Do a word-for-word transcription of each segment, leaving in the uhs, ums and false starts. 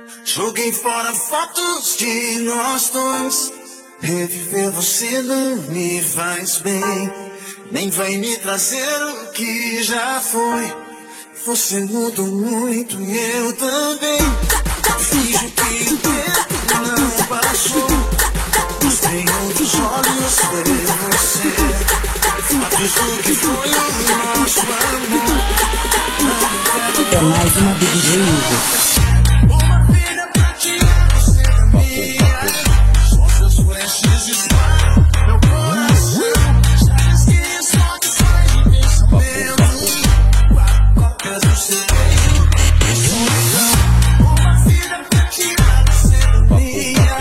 Joguei fora fotos de nós dois. Reviver você não me faz bem, nem vai me trazer o que já foi. Você mudou muito e eu também. Finjo que o tempo não passou, mas tem outros olhos ver você. Fatos do que foi o nosso amor. É mais uma D J Igor. Uma vida pra tirar você da minha. Só seus flashes disparam meu coração. Já esqueci só que faz de pensamento. Quatro cópias do seu beijo e solidão. Uma vida pra tirar você da minha.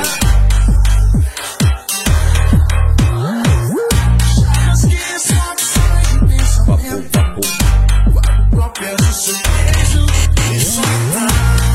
Já esqueci só que faz de pensamento. Quatro cópias do seu beijo e solidão.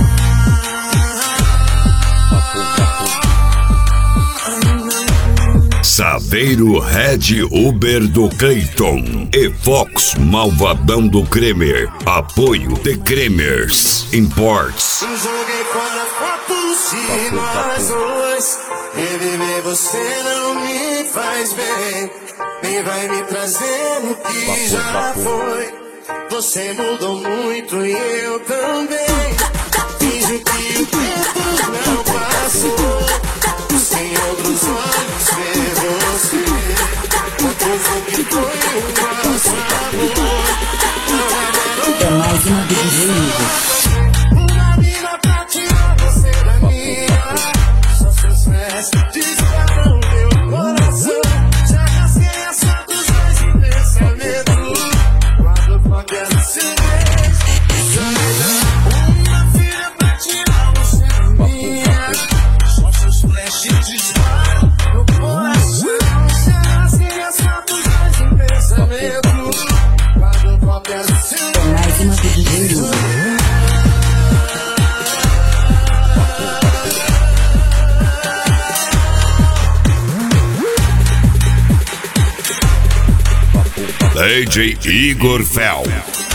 Saveiro Red Uber do Cleiton e Fox Malvadão do Kremer. Apoio The Kremers Imports. Joguei fora fotos de nós dois. Reviver você não me faz bem, nem vai me trazer o que já foi. Você mudou muito e eu também. Finjo que o tempo não passou. Sem outros olhos ver você. O povo que foi o nosso amor. É mais uma D J Igor. Uma mina pra tirar você da minha. Só seus versos disparam meu coração. Já rasguei as fotos mais em pensamento. Quatro cópias do seu beijo. Uma filha pra tirar você da minha. Só seus flashes disparam meu coração. Já rasguei as fotos mais em pensamento. Quatro cópias do seu beijo. É mais uma D J Igor. D J Igor Fel.